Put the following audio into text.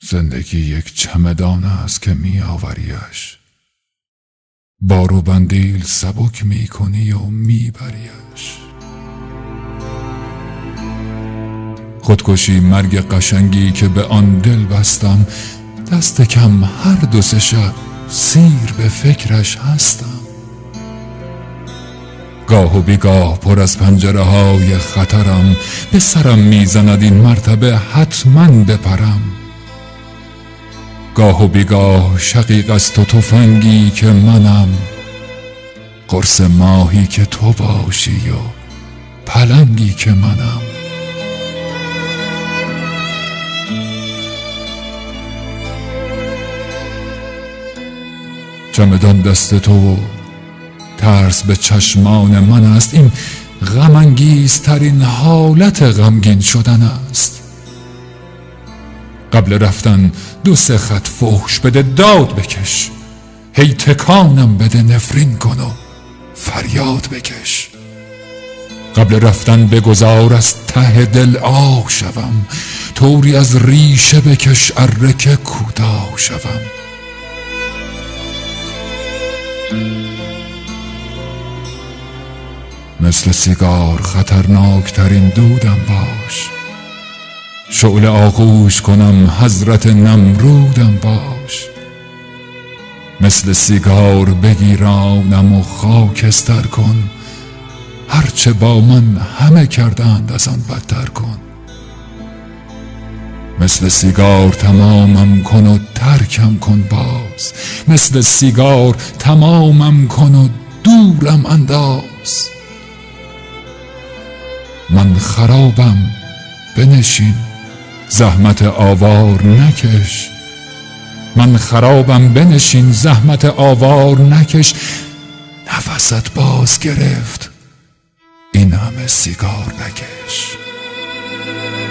زندگی یک چمدان است که می آوریش، بار و بندیل سبک می کنی و می بریش. خودکشی مرگ قشنگی که به آن دل بستم، دست کم هر 2-3 شب سیر به فکرش هستم. گاه و بیگاه پر از پنجره های خطرم، به سرم میزند این مرتبه حتما بپرم. گاه و بیگاه شقیق است و تفنگی که منم، قرص ماهی که تو باشی و پلنگی که منم. چمدان دست تو و ترس به چشمان من است، این غم انگیزترین حالت غمگین شدن است. قبل رفتن 2-3 خط فحش بده، داد بکش، هی تکانم بده، نفرین کن و فریاد بکش. قبل رفتن بگذار از ته دل آه شوم، طوری از ریشه بکش اره که کوتاه شوم. مثل سیگار خطرناکترین دودم باش، شعله آغوش کنم حضرت نمرودم باش. مثل سیگار بگیرانم و خاکستر کن، هرچه با من همه کردند از آن بدتر کن. مثل سیگار تمامم کن و ترکم کن باز، مثل سیگار تمامم کن و دورم انداز. من خرابم بنشین، زحمت آوار نکش. من خرابم بنشین، زحمت آوار نکش. نفست باز گرفت، این همه سیگار نکش.